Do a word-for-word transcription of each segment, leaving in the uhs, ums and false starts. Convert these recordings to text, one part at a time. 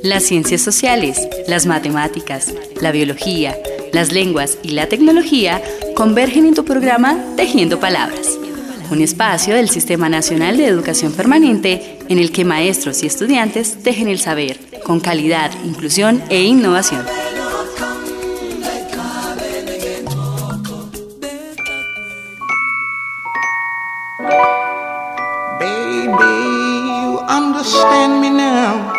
Las ciencias sociales, las matemáticas, la biología, las lenguas y la tecnología convergen en tu programa Tejiendo Palabras, un espacio del Sistema Nacional de Educación Permanente en el que maestros y estudiantes tejen el saber con calidad, inclusión e innovación. Baby, you understand me now.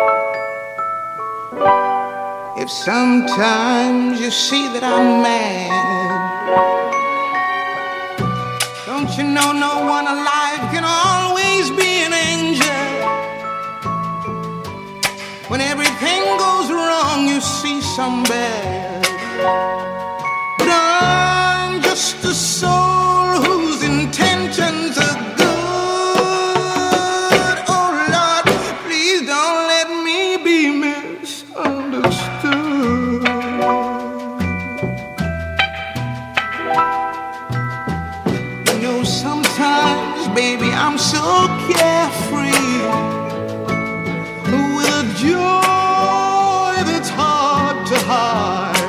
If sometimes you see that I'm mad, don't you know no one alive can always be an angel? When everything goes wrong, you see some bad. But I'm just a soul whose intentions are good. Oh Lord, please don't let me be misunderstood. You know, sometimes, baby, I'm so carefree, with a joy that's hard to hide.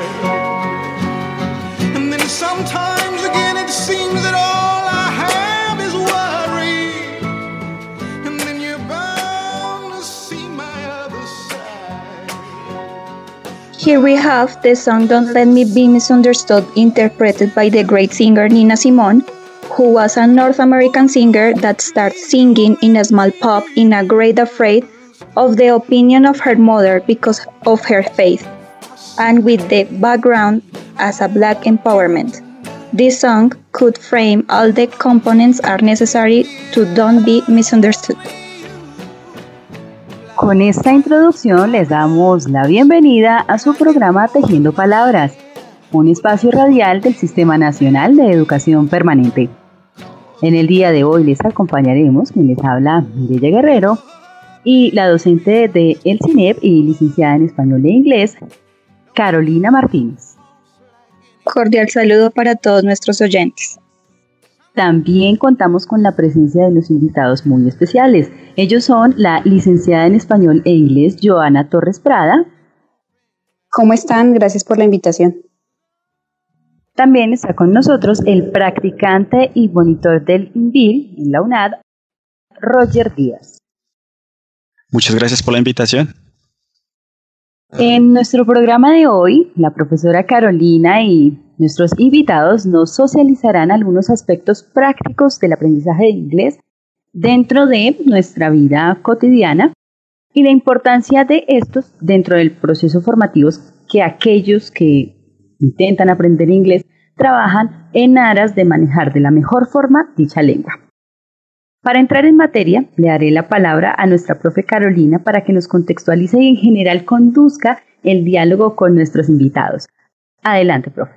And then sometimes again it seems that all I have is worry. And then you're bound to see my other side. Here we have the song Don't Let Me Be Misunderstood, interpreted by the great singer Nina Simone, who was a North American singer that started singing in a small pub in a great afraid of the opinion of her mother because of her faith, and with the background as a black empowerment. This song could frame all the components are necessary to don't be misunderstood. Con esta introducción les damos la bienvenida a su programa Tejiendo Palabras, un espacio radial del Sistema Nacional de Educación Permanente. En el día de hoy les acompañaremos, quien les habla, Mireya Guerrero, y la docente de el C I N E P y licenciada en Español e Inglés, Carolina Martínez. Cordial saludo para todos nuestros oyentes. También contamos con la presencia de los invitados muy especiales. Ellos son la licenciada en Español e Inglés, Joana Torres Prada. ¿Cómo están? Gracias por la invitación. También está con nosotros el practicante y monitor del INVIL en la UNAD, Roger Díaz. Muchas gracias por la invitación. En nuestro programa de hoy, la profesora Carolina y nuestros invitados nos socializarán algunos aspectos prácticos del aprendizaje de inglés dentro de nuestra vida cotidiana y la importancia de estos dentro del proceso formativo que aquellos que intentan aprender inglés trabajan en aras de manejar de la mejor forma dicha lengua. Para entrar en materia, le daré la palabra a nuestra profe Carolina para que nos contextualice y en general conduzca el diálogo con nuestros invitados. Adelante, profe.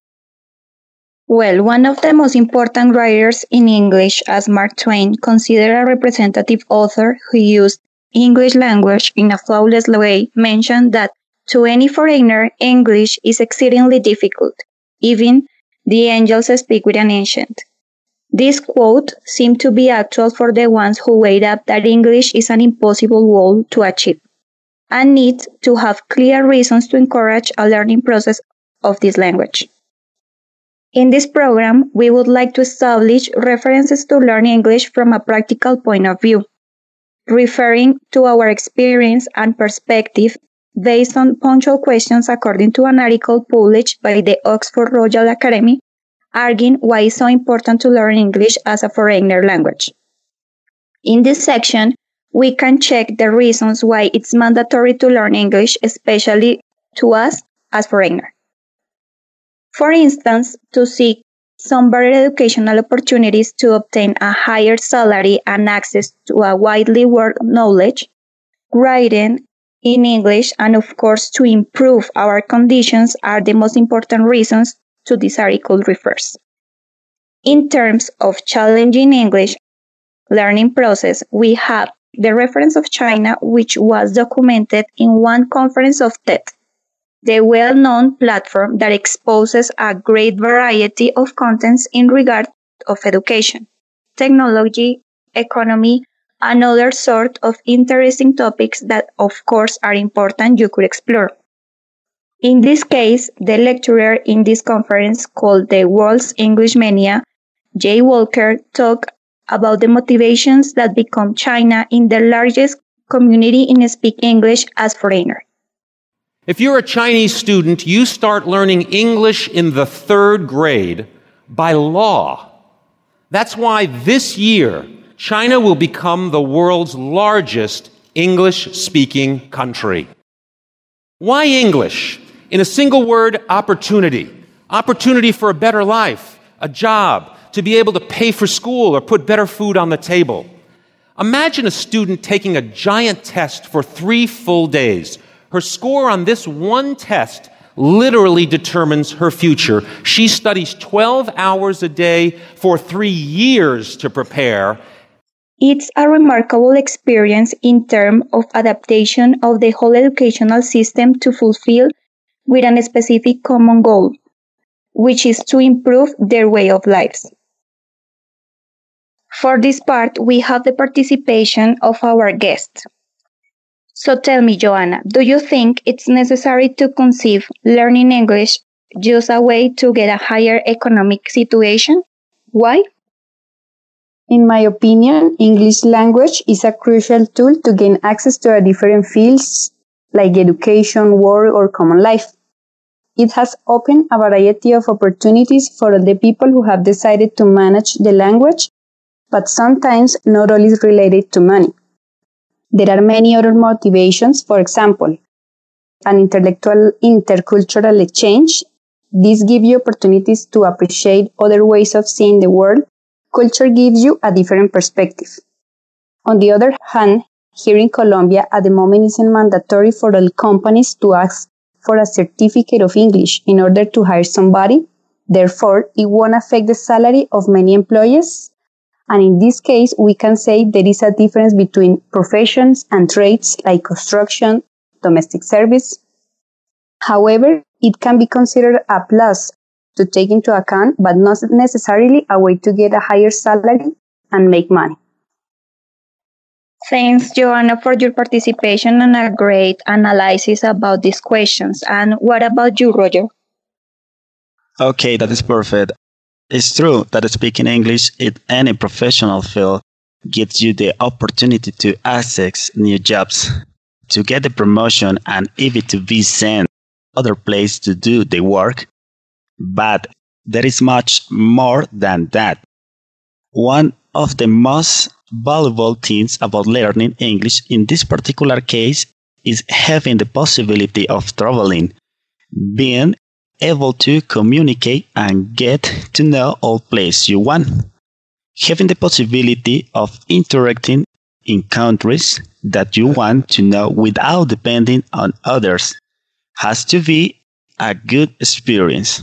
Well, one of the most important writers in English, as Mark Twain, considered a representative author who used English language in a flawless way, mentioned that to any foreigner, English is exceedingly difficult. Even the angels speak with an ancient. This quote seemed to be actual for the ones who weighed up that English is an impossible goal to achieve, and need to have clear reasons to encourage a learning process of this language. In this program, we would like to establish references to learn English from a practical point of view, referring to our experience and perspective based on punctual questions according to an article published by the Oxford Royal Academy, arguing why it's so important to learn English as a foreigner language. In this section, we can check the reasons why it's mandatory to learn English, especially to us as foreigners. For instance, to seek some better educational opportunities to obtain a higher salary and access to a widely world knowledge, writing in English, and of course to improve our conditions are the most important reasons to this article refers. In terms of challenging English learning process, we have the reference of China, which was documented in one conference of TED, the well-known platform that exposes a great variety of contents in regard of education, technology, economy, another sort of interesting topics that, of course, are important you could explore. In this case, the lecturer in this conference, called the World's English Mania, Jay Walker, talked about the motivations that become China in the largest community in speak English as foreigner. If you're a Chinese student, you start learning English in the third grade by law. That's why this year, China will become the world's largest English-speaking country. Why English? In a single word, opportunity. Opportunity for a better life, a job, to be able to pay for school or put better food on the table. Imagine a student taking a giant test for three full days. Her score on this one test literally determines her future. She studies twelve hours a day for three years to prepare. It's a remarkable experience in terms of adaptation of the whole educational system to fulfill with a specific common goal, which is to improve their way of lives. For this part, we have the participation of our guest. So tell me, Joanna, do you think it's necessary to conceive learning English just a way to get a higher economic situation? Why? In my opinion, English language is a crucial tool to gain access to different fields like education, work, or common life. It has opened a variety of opportunities for the people who have decided to manage the language, but sometimes not all is related to money. There are many other motivations, for example, an intellectual intercultural exchange. This gives you opportunities to appreciate other ways of seeing the world. Culture gives you a different perspective. On the other hand, here in Colombia, at the moment, it isn't mandatory for all companies to ask for a certificate of English in order to hire somebody. Therefore, it won't affect the salary of many employees. And in this case, we can say there is a difference between professions and trades like construction, domestic service. However, it can be considered a plus to take into account, but not necessarily a way to get a higher salary and make money. Thanks, Joanna, for your participation and a great analysis about these questions. And what about you, Roger? Okay, that is perfect. It's true that speaking English in any professional field gives you the opportunity to access new jobs, to get the promotion, and even to be sent to other place to do the work. But there is much more than that. One of the most valuable things about learning English in this particular case is having the possibility of traveling, being able to communicate and get to know all places you want, having the possibility of interacting in countries that you want to know without depending on others has to be a good experience.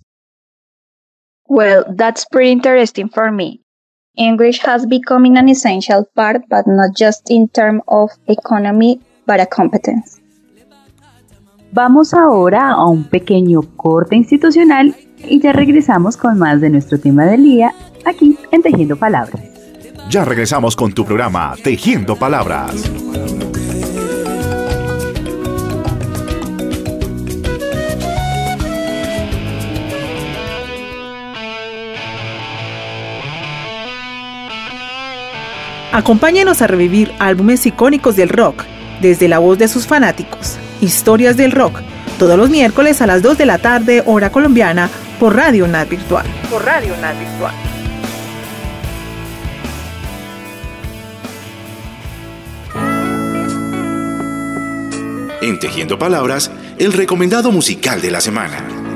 Well, that's pretty interesting for me. English has become an essential part, but not just in terms of economy, but a competence. Vamos ahora a un pequeño corte institucional y ya regresamos con más de nuestro tema del día aquí en Tejiendo Palabras. Ya regresamos con tu programa Tejiendo Palabras. Acompáñenos a revivir álbumes icónicos del rock, desde la voz de sus fanáticos. Historias del rock, todos los miércoles a las dos de la tarde, hora colombiana, por Radio N A T Virtual. Por Radio N A T Virtual. En Tejiendo Palabras, el recomendado musical de la semana.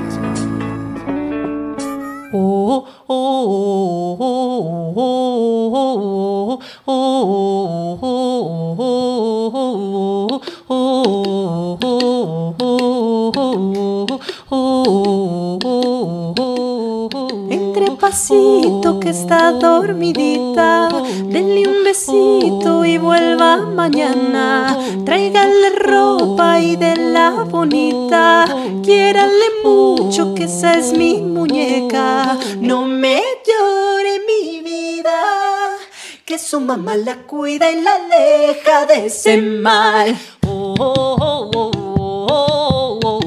Oh, oh, oh, oh, oh, oh, oh, oh. Entre pasito que está dormidita, denle un besito y vuelva mañana. Tráigale ropa y de la bonita, quiérale mucho que esa es mi muñeca. No me llore mi vida, que su mamá la cuida y la aleja de ese mal. Oh, oh, oh, oh, oh, oh,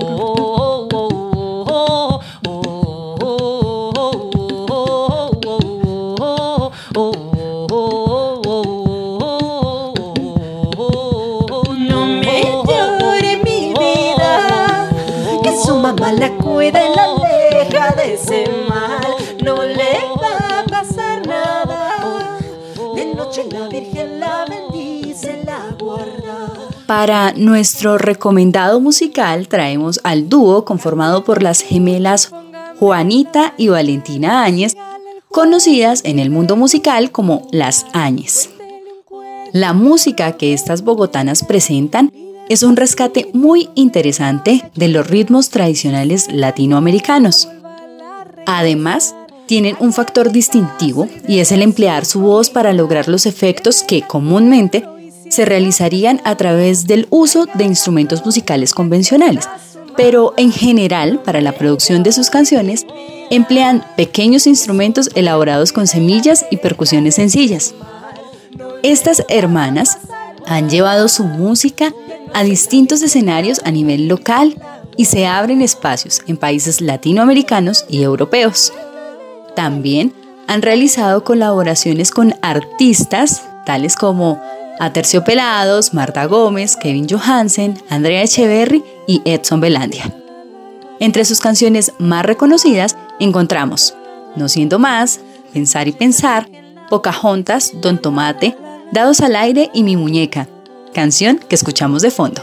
oh. No me llore mi vida, que su mamá la cuida y la aleja de ese mal. No le va a pasar nada. De noche la Virgen la bendice, la guarda. Para nuestro recomendado musical traemos al dúo conformado por las gemelas Juanita y Valentina Áñez, conocidas en el mundo musical como las Áñez. La música que estas bogotanas presentan es un rescate muy interesante de los ritmos tradicionales latinoamericanos. Además, tienen un factor distintivo y es el emplear su voz para lograr los efectos que comúnmente se realizarían a través del uso de instrumentos musicales convencionales, pero en general, para la producción de sus canciones, emplean pequeños instrumentos elaborados con semillas y percusiones sencillas. Estas hermanas han llevado su música a distintos escenarios a nivel local y se abren espacios en países latinoamericanos y europeos. También han realizado colaboraciones con artistas tales como Aterciopelados, Marta Gómez, Kevin Johansen, Andrea Echeverry y Edson Belandia. Entre sus canciones más reconocidas encontramos No siendo más, Pensar y pensar, Pocahontas, Don Tomate, Dados al aire y Mi muñeca, canción que escuchamos de fondo.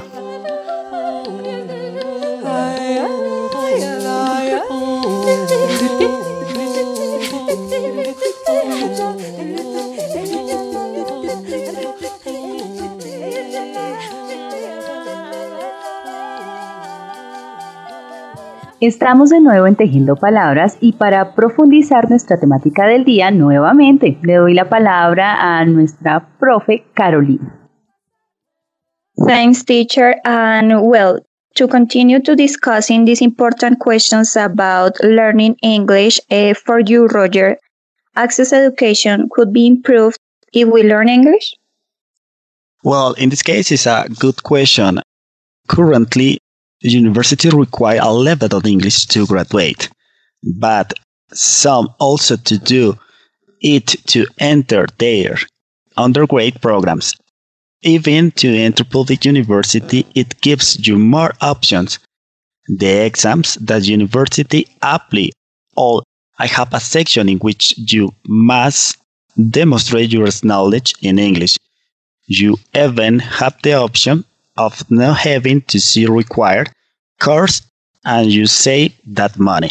Estamos de nuevo en Tejiendo Palabras y para profundizar nuestra temática del día nuevamente le doy la palabra a nuestra profe Carolina. Thanks, teacher. And well, to continue to discussing these important questions about learning English uh, for you, Roger, access education could be improved if we learn English? Well, in this case, it's a good question. Currently, the university requires a level of English to graduate, but some also to do it to enter their undergrad programs. Even to enter public university, it gives you more options. The exams that university apply all I have a section in which you must demonstrate your knowledge in English. You even have the option of not having to see required course, and you save that money.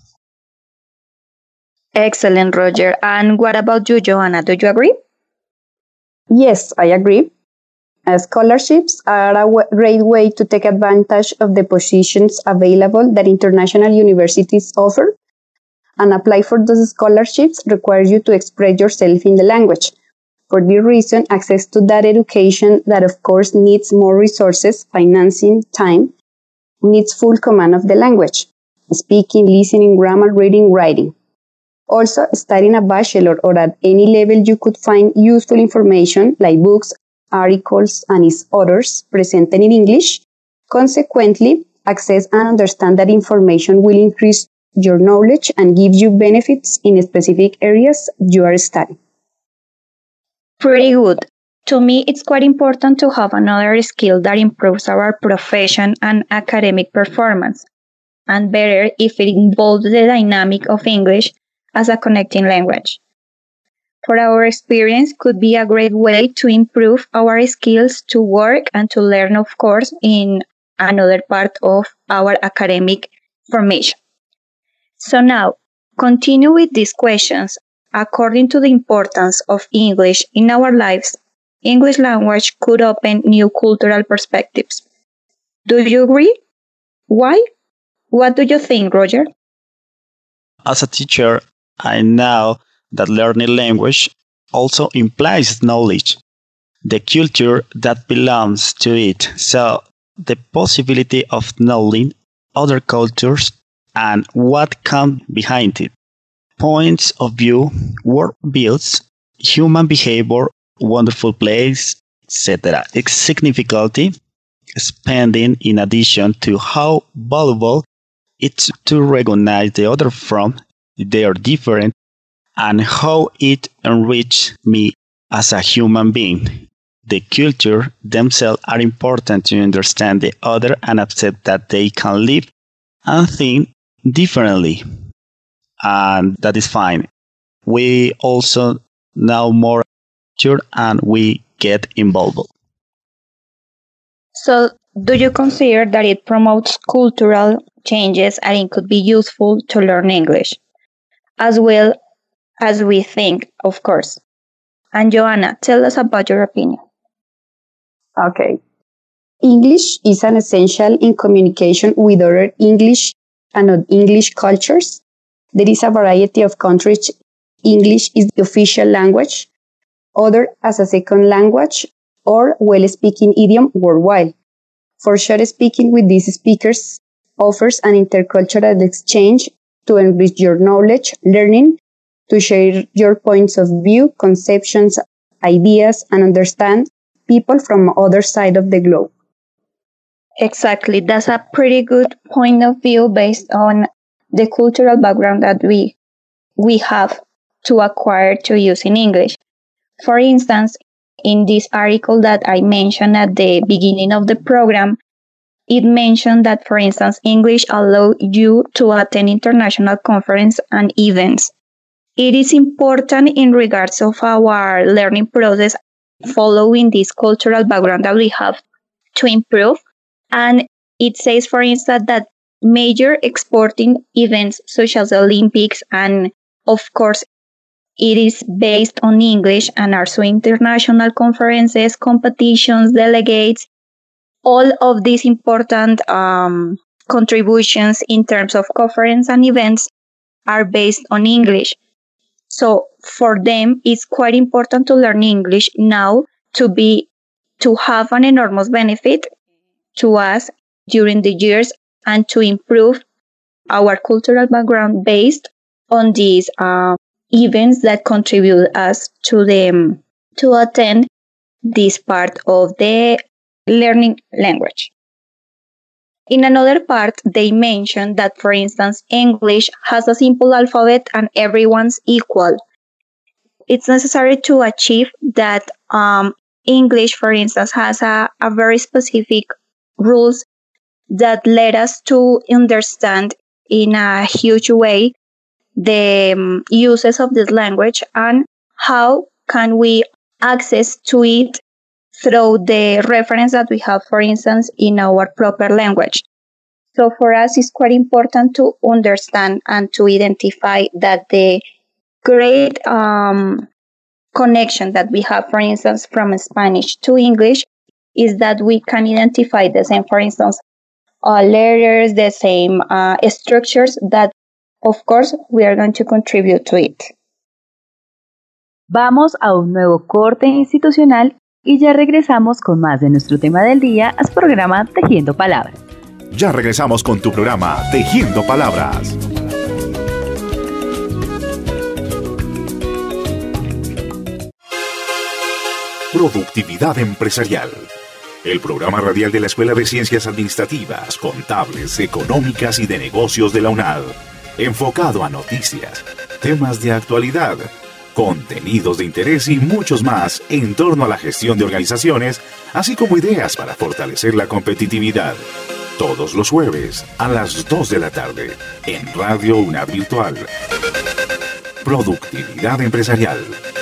Excellent, Roger. And what about you, Joanna? Do you agree? Yes, I agree. Uh, scholarships are a w- great way to take advantage of the positions available that international universities offer, and apply for those scholarships requires you to express yourself in the language. For this reason, access to that education that of course needs more resources, financing, time, needs full command of the language, speaking, listening, grammar, reading, writing. Also, studying a bachelor or at any level you could find useful information like books, articles, and its authors presented in English. Consequently, access and understand that information will increase your knowledge and give you benefits in specific areas you are studying. Pretty good. To me, it's quite important to have another skill that improves our profession and academic performance, and better if it involves the dynamic of English as a connecting language. For our experience, could be a great way to improve our skills to work and to learn, of course, in another part of our academic formation. So now, continue with these questions. According to the importance of English in our lives, English language could open new cultural perspectives. Do you agree? Why? What do you think, Roger? As a teacher, I know that learning language also implies knowledge, the culture that belongs to it, so the possibility of knowing other cultures and what comes behind it. Points of view, worldviews, human behavior, wonderful place, et cetera. Its significantly expanding in addition to how valuable it's to recognize the other from they are different and how it enriched me as a human being. The culture themselves are important to understand the other and accept that they can live and think differently. And that is fine. We also know more culture and we get involved. So, do you consider that it promotes cultural changes and it could be useful to learn English? As well as we think, of course. And Joanna, tell us about your opinion. Okay. English is an essential in communication with other English and non-English cultures. There is a variety of countries. English is the official language, other as a second language or well-speaking idiom worldwide. For sure, speaking with these speakers offers an intercultural exchange to enrich your knowledge, learning, to share your points of view, conceptions, ideas, and understand people from other side of the globe. Exactly. That's a pretty good point of view based on the cultural background that we we have to acquire to use in English. For instance, in this article that I mentioned at the beginning of the program, it mentioned that, for instance, English allows you to attend international conferences and events. It is important in regards of our learning process following this cultural background that we have to improve. And it says, for instance, that major exporting events such as the Olympics and, of course, it is based on English and also international conferences, competitions, delegates, all of these important um, contributions in terms of conference and events are based on English. So for them, it's quite important to learn English now to be, to have an enormous benefit to us during the years and to improve our cultural background based on these uh, events that contribute us to them to attend this part of the learning language. In another part, they mention that, for instance, English has a simple alphabet and everyone's equal. It's necessary to achieve that um, English, for instance, has a, a very specific rules that let us to understand in a huge way the um, uses of this language and how can we access to it through the reference that we have, for instance, in our proper language. So for us, it's quite important to understand and to identify that the great um, connection that we have, for instance, from Spanish to English is that we can identify the same, for instance, uh, letters, the same uh, structures that, of course, we are going to contribute to it. Vamos a un nuevo corte institucional y ya regresamos con más de nuestro tema del día a su programa Tejiendo Palabras. Ya regresamos con tu programa Tejiendo Palabras. Productividad empresarial. El programa radial de la Escuela de Ciencias Administrativas, Contables, Económicas y de Negocios de la UNAD. Enfocado a noticias, temas de actualidad, contenidos de interés y muchos más en torno a la gestión de organizaciones, así como ideas para fortalecer la competitividad. Todos los jueves a las dos de la tarde en Radio UNAD Virtual. Productividad empresarial.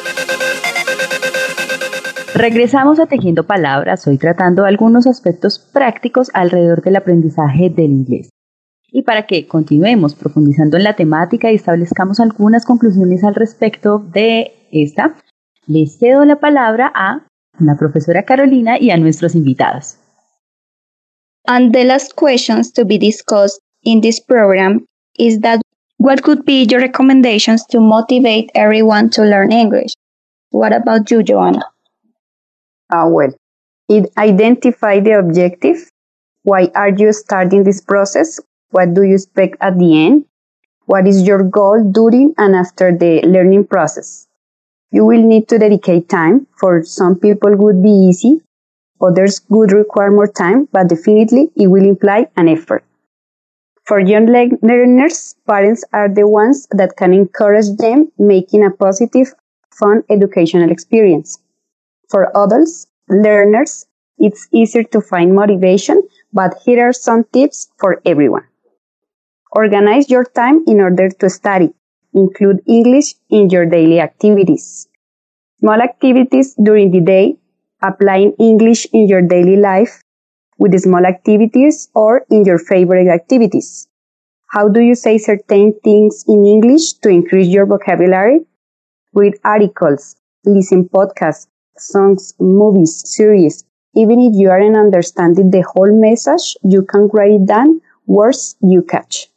Regresamos a Tejiendo Palabras, hoy tratando algunos aspectos prácticos alrededor del aprendizaje del inglés. Y para que continuemos profundizando en la temática y establezcamos algunas conclusiones al respecto de esta, les cedo la palabra a la profesora Carolina y a nuestros invitados. And the last questions to be discussed in this program is that what could be your recommendations to motivate everyone to learn English? What about you, Joanna? Uh, well, it identify the objective. Why are you starting this process? What do you expect at the end? What is your goal during and after the learning process? You will need to dedicate time. For some people would be easy, others would require more time, but definitely it will imply an effort. For young le- learners, parents are the ones that can encourage them, making a positive, fun educational experience. For adults, learners, it's easier to find motivation, but here are some tips for everyone. Organize your time in order to study. Include English in your daily activities. Small activities during the day, applying English in your daily life with small activities or in your favorite activities. How do you say certain things in English to increase your vocabulary? Read articles, listen podcasts, songs, movies, series. Even if you aren't understanding the whole message, you can write down words you catch.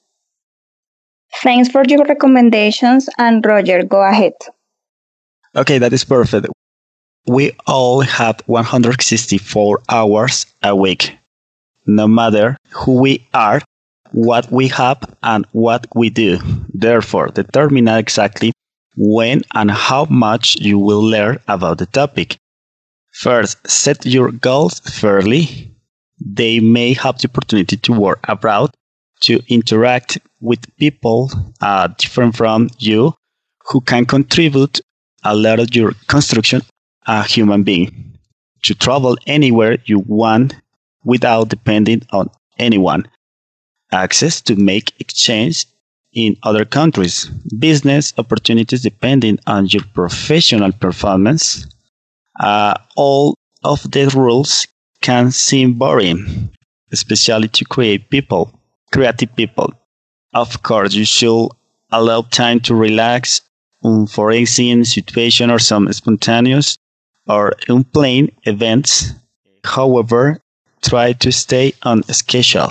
Thanks for your recommendations, and Roger, go ahead. Okay, that is perfect. We all have one hundred sixty-four hours a week. No matter who we are, what we have, and what we do. Therefore, determine exactly when and how much you will learn about the topic. First, set your goals fairly. They may have the opportunity to work abroad, to interact with people uh, different from you, who can contribute a lot of your construction as a human being, to travel anywhere you want without depending on anyone, access to make exchange in other countries, business opportunities depending on your professional performance. Uh, all of the rules can seem boring, especially to create people, creative people. Of course, you should allow time to relax um, for any situation or some spontaneous or unplanned events. However, try to stay on schedule.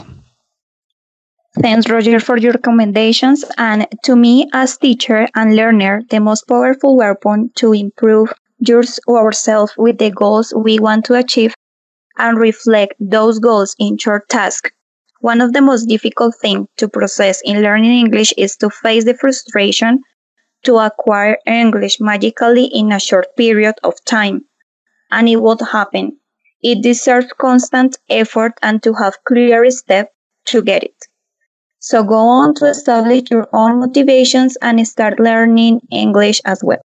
Thanks, Roger, for your recommendations. And to me, as teacher and learner, the most powerful weapon to improve yours, ourselves with the goals we want to achieve and reflect those goals in short tasks. One of the most difficult things to process in learning English is to face the frustration to acquire English magically in a short period of time. And it won't happen. It deserves constant effort and to have clear steps to get it. So go on to establish your own motivations and start learning English as well.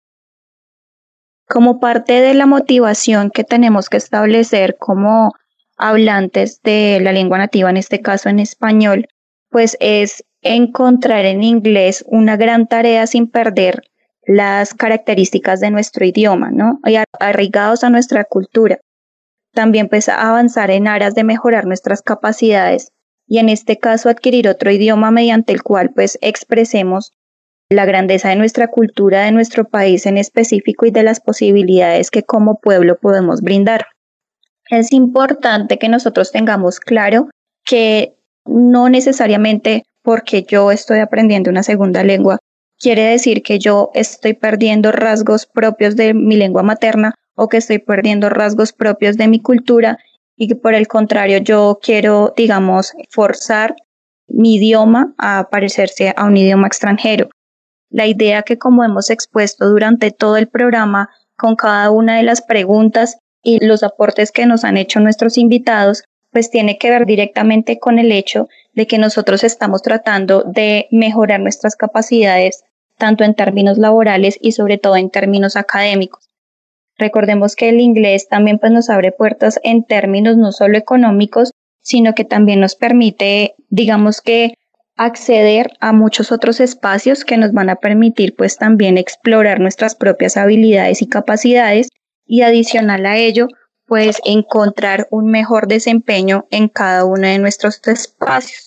Como parte de la motivación que tenemos que establecer como hablantes de la lengua nativa, en este caso en español, pues es encontrar en inglés una gran tarea sin perder las características de nuestro idioma, ¿no? Y arraigados a nuestra cultura. También pues avanzar en aras de mejorar nuestras capacidades y en este caso adquirir otro idioma mediante el cual pues expresemos la grandeza de nuestra cultura, de nuestro país en específico y de las posibilidades que como pueblo podemos brindar. Es importante que nosotros tengamos claro que no necesariamente porque yo estoy aprendiendo una segunda lengua quiere decir que yo estoy perdiendo rasgos propios de mi lengua materna o que estoy perdiendo rasgos propios de mi cultura y que por el contrario yo quiero, digamos, forzar mi idioma a parecerse a un idioma extranjero. La idea que como hemos expuesto durante todo el programa con cada una de las preguntas y los aportes que nos han hecho nuestros invitados, pues tiene que ver directamente con el hecho de que nosotros estamos tratando de mejorar nuestras capacidades tanto en términos laborales y sobre todo en términos académicos. Recordemos que el inglés también pues, nos abre puertas en términos no solo económicos, sino que también nos permite, digamos que, acceder a muchos otros espacios que nos van a permitir pues también explorar nuestras propias habilidades y capacidades y adicional a ello, pues encontrar un mejor desempeño en cada uno de nuestros espacios.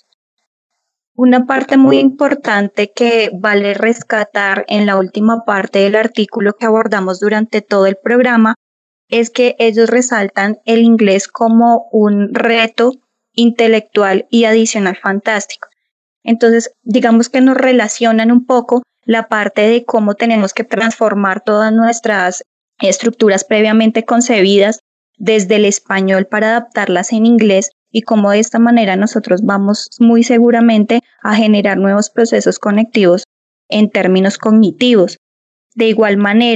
Una parte muy importante que vale rescatar en la última parte del artículo que abordamos durante todo el programa es que ellos resaltan el inglés como un reto intelectual y adicional fantástico. Entonces, digamos que nos relacionan un poco la parte de cómo tenemos que transformar todas nuestras estructuras previamente concebidas desde el español para adaptarlas en inglés y cómo de esta manera nosotros vamos muy seguramente a generar nuevos procesos conectivos en términos cognitivos. De igual manera,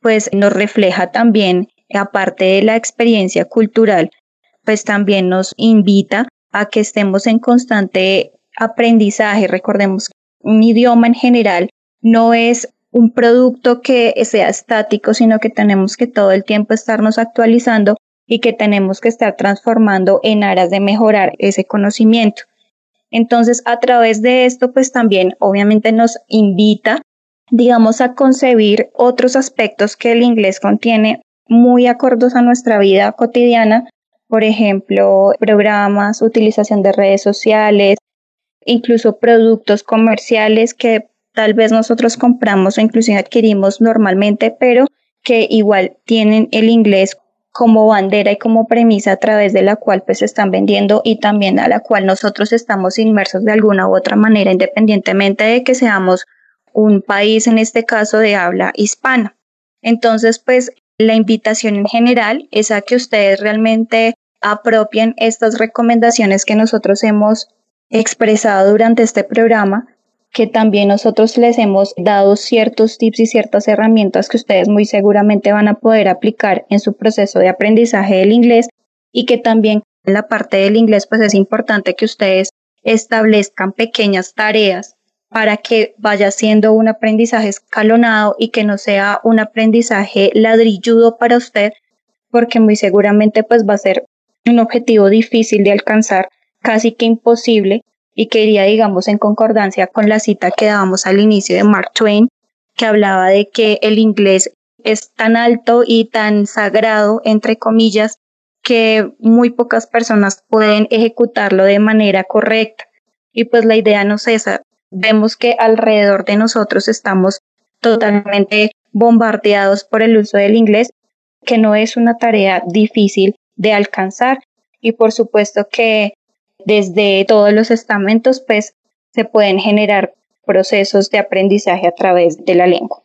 pues nos refleja también, aparte de la experiencia cultural, pues también nos invita a que estemos en constante aprendizaje. Recordemos que un idioma en general no es un producto que sea estático, sino que tenemos que todo el tiempo estarnos actualizando y que tenemos que estar transformando en aras de mejorar ese conocimiento. Entonces, a través de esto, pues también obviamente nos invita, digamos, a concebir otros aspectos que el inglés contiene muy acordes a nuestra vida cotidiana, por ejemplo, programas, utilización de redes sociales, incluso productos comerciales que tal vez nosotros compramos o inclusive adquirimos normalmente, pero que igual tienen el inglés como bandera y como premisa a través de la cual pues se están vendiendo y también a la cual nosotros estamos inmersos de alguna u otra manera, independientemente de que seamos un país, en este caso, de habla hispana. Entonces, pues, la invitación en general es a que ustedes realmente apropien estas recomendaciones que nosotros hemos expresado durante este programa, que también nosotros les hemos dado ciertos tips y ciertas herramientas que ustedes muy seguramente van a poder aplicar en su proceso de aprendizaje del inglés, y que también en la parte del inglés pues es importante que ustedes establezcan pequeñas tareas para que vaya siendo un aprendizaje escalonado y que no sea un aprendizaje ladrilludo para usted, porque muy seguramente pues va a ser un objetivo difícil de alcanzar, casi que imposible, y que iría, digamos, en concordancia con la cita que dábamos al inicio de Mark Twain, que hablaba de que el inglés es tan alto y tan sagrado, entre comillas, que muy pocas personas pueden ejecutarlo de manera correcta. Y pues la idea no es esa. Vemos que alrededor de nosotros estamos totalmente bombardeados por el uso del inglés, que no es una tarea difícil de alcanzar, y por supuesto que desde todos los estamentos pues se pueden generar procesos de aprendizaje a través de la lengua.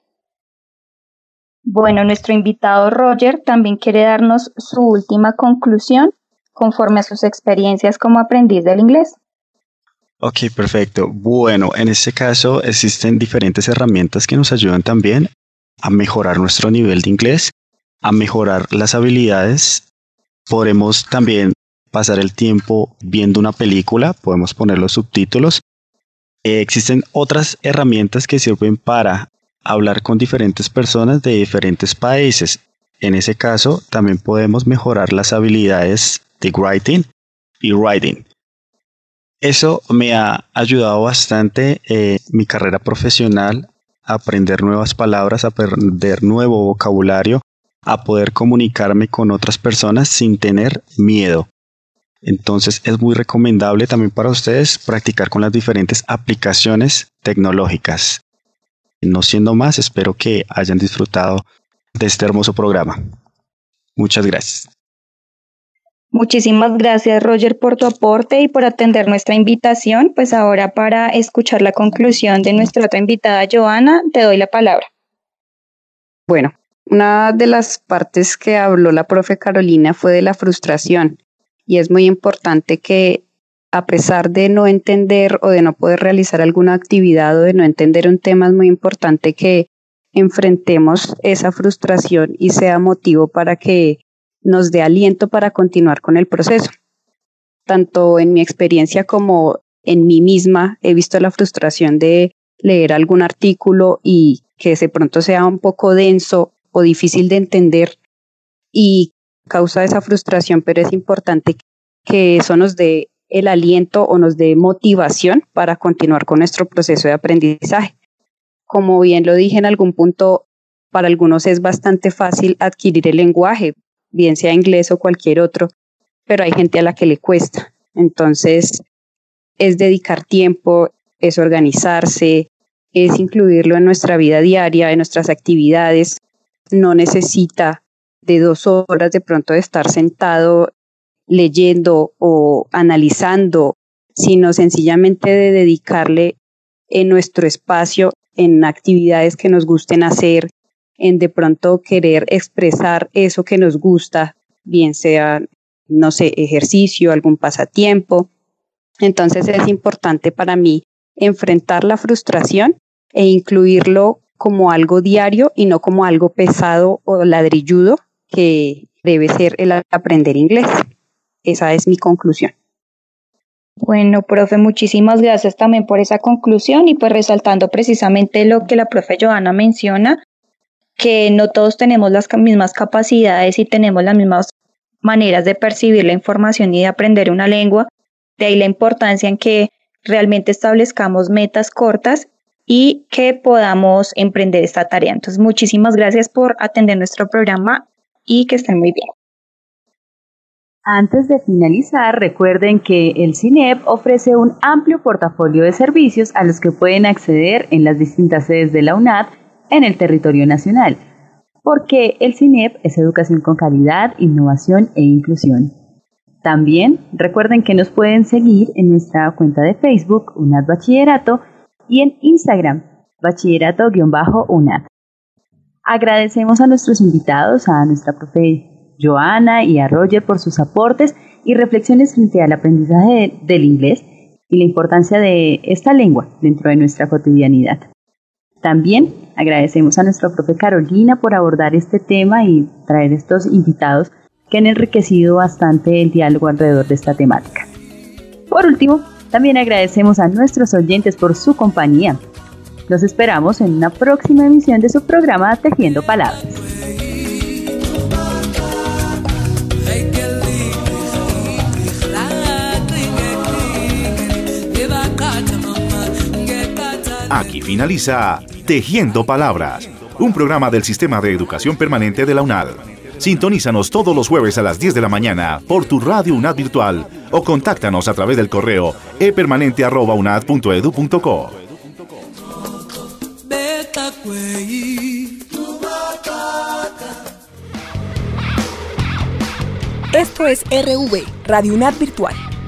Bueno, nuestro invitado Roger también quiere darnos su última conclusión conforme a sus experiencias como aprendiz del inglés. Ok, perfecto. Bueno, en este caso existen diferentes herramientas que nos ayudan también a mejorar nuestro nivel de inglés, a mejorar las habilidades. Podemos también pasar el tiempo viendo una película, podemos poner los subtítulos. Eh, existen otras herramientas que sirven para hablar con diferentes personas de diferentes países. En ese caso, también podemos mejorar las habilidades de writing y writing. Eso me ha ayudado bastante en eh, mi carrera profesional, a aprender nuevas palabras, a aprender nuevo vocabulario, a poder comunicarme con otras personas sin tener miedo. Entonces es muy recomendable también para ustedes practicar con las diferentes aplicaciones tecnológicas. No siendo más, espero que hayan disfrutado de este hermoso programa. Muchas gracias. Muchísimas gracias, Roger, por tu aporte y por atender nuestra invitación. Pues ahora, para escuchar la conclusión de nuestra otra invitada, Joana, te doy la palabra. Bueno, una de las partes que habló la profe Carolina fue de la frustración. Y es muy importante que, a pesar de no entender o de no poder realizar alguna actividad o de no entender un tema, es muy importante que enfrentemos esa frustración y sea motivo para que nos dé aliento para continuar con el proceso. Tanto en mi experiencia como en mí misma he visto la frustración de leer algún artículo y que de pronto sea un poco denso o difícil de entender y causa esa frustración, pero es importante que eso nos dé el aliento o nos dé motivación para continuar con nuestro proceso de aprendizaje. Como bien lo dije en algún punto, para algunos es bastante fácil adquirir el lenguaje, bien sea inglés o cualquier otro, pero hay gente a la que le cuesta. Entonces, es dedicar tiempo, es organizarse, es incluirlo en nuestra vida diaria, en nuestras actividades. No necesita de dos horas de pronto de estar sentado leyendo o analizando, sino sencillamente de dedicarle en nuestro espacio, en actividades que nos gusten hacer, en de pronto querer expresar eso que nos gusta, bien sea, no sé, ejercicio, algún pasatiempo. Entonces es importante para mí enfrentar la frustración e incluirlo como algo diario y no como algo pesado o ladrilludo que debe ser el aprender inglés. Esa es mi conclusión. Bueno, profe, muchísimas gracias también por esa conclusión y pues resaltando precisamente lo que la profe Johanna menciona, que no todos tenemos las mismas capacidades y tenemos las mismas maneras de percibir la información y de aprender una lengua. De ahí la importancia en que realmente establezcamos metas cortas y que podamos emprender esta tarea. Entonces, muchísimas gracias por atender nuestro programa y que estén muy bien. Antes de finalizar, recuerden que el CINEP ofrece un amplio portafolio de servicios a los que pueden acceder en las distintas sedes de la UNAD en el territorio nacional, porque el CINEP es educación con calidad, innovación e inclusión. También recuerden que nos pueden seguir en nuestra cuenta de Facebook, UNAD Bachillerato, y en Instagram, bachillerato-UNAD. Agradecemos a nuestros invitados, a nuestra profe Johanna y a Roger por sus aportes y reflexiones frente al aprendizaje de, del inglés y la importancia de esta lengua dentro de nuestra cotidianidad. También agradecemos a nuestra profe Carolina por abordar este tema y traer estos invitados que han enriquecido bastante el diálogo alrededor de esta temática. Por último, también agradecemos a nuestros oyentes por su compañía. Los esperamos en una próxima emisión de su programa Tejiendo Palabras. Aquí finaliza Tejiendo Palabras, un programa del Sistema de Educación Permanente de la UNAD. Sintonízanos todos los jueves a las diez de la mañana por tu radio UNAD virtual o contáctanos a través del correo e permanente arroba unad punto edu punto co. Esto es R V, Radio UNAD Virtual.